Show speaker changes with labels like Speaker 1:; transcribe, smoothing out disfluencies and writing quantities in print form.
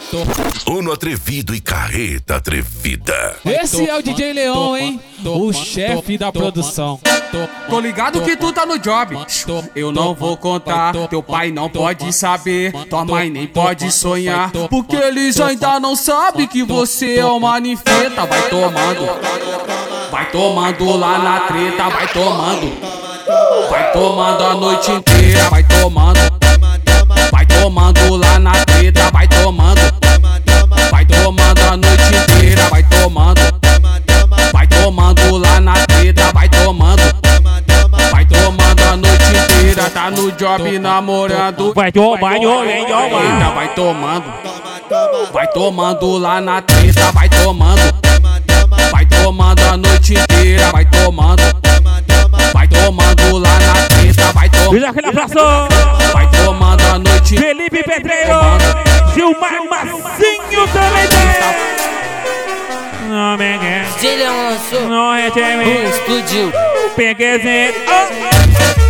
Speaker 1: Uno atrevido e carreta atrevida.
Speaker 2: Esse é o DJ Leão, hein? O chefe da produção.
Speaker 3: Tô ligado que tu tá no job. Eu não vou contar, teu pai não pode saber, tua mãe nem pode sonhar, porque eles ainda não sabem que você é uma ninfeta. Vai tomando lá na treta, vai tomando a noite inteira, vai tomando lá na treta, vai tomando a noite inteira, vai tomando lá na treta, vai tomando a noite inteira. Tá no job namorando,
Speaker 2: Vai tomando
Speaker 3: lá na treta, vai tomando a noite inteira, vai tomando lá na treta, vai tomando a noite.
Speaker 2: Felipe Pedreiro, Gilmar Massinho também tem. Não me quer,
Speaker 4: DJ Leão lançou
Speaker 2: não reteve,
Speaker 4: explodiu.
Speaker 2: peguezinho.